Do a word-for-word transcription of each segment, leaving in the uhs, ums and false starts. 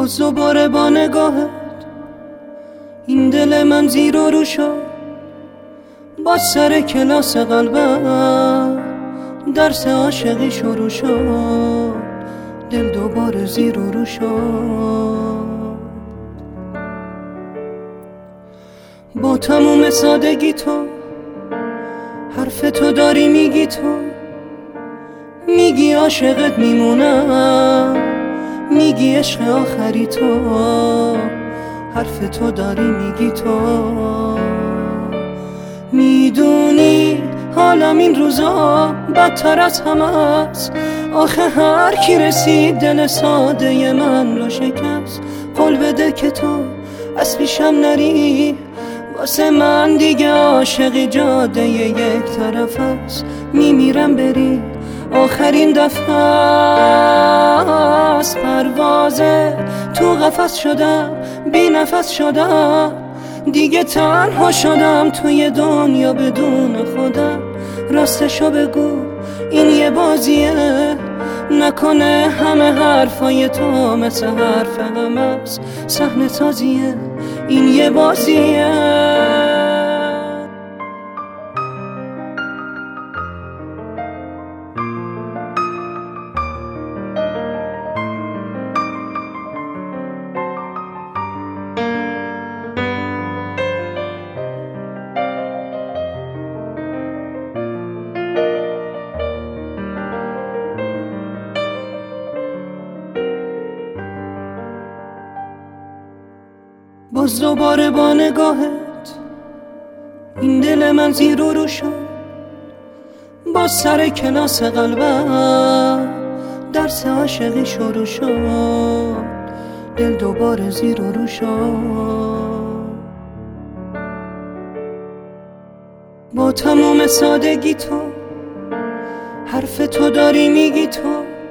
باز دوباره با نگاهت این دل من زیر و رو شد. با سر کلاس قلبم درس عاشقی شروع شد. دل دوباره زیر و رو شد. با تموم سادگی تو حرف تو داری میگی، تو میگی عاشقت میمونم، میگی عشق آخری تو، حرف تو داری میگی تو. میدونی حالم این روزا بدتر از همه است. آخه هر کی رسید دل ساده من رو شکست. قول بده که تو از پیشم نری، واسه من دیگه عاشقی جاده یک طرف است. میمیرم بری آخرین دفعه است. پروازه تو قفس شدم، بی نفس شدم، دیگه تنها شدم توی دنیا بدون خودم. راستشو بگو این یه بازیه، نکنه همه حرفای تو مثل حرف همه است. صحنه سازیه این یه بازیه. باز دوباره با نگاهت این دل من زیر و رو شد. با سر کلاس قلبم درس عاشقی شروع شد. دل دوباره زیر و رو شد. با تموم سادگی تو حرف تو داری میگی، تو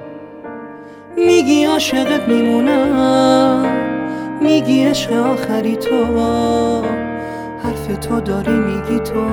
میگی عاشقت میمونم، میگی عشق آخری تو، حرف تو داری میگی تو.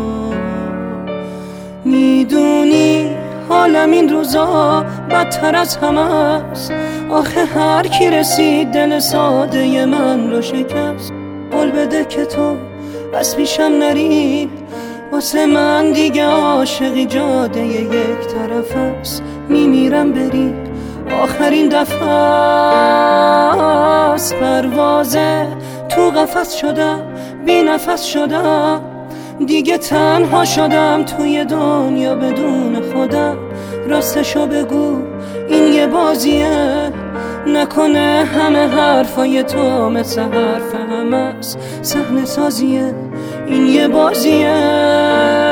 میدونی حالم این روزا بدتر از همه است. آخه هر کی رسید دل ساده من رو شکست. قول بده که تو از پیشم نری، واسه من دیگه عاشقی جاده یک طرف است. میمیرم بری آخرین دفعه است. پروازه تو قفس شدم، بی نفس شدم، دیگه تنها شدم توی دنیا بدون خودم. راستشو بگو این یه بازیه، نکنه همه حرفای تو مثل حرف همه است. صحنه سازیه این یه بازیه.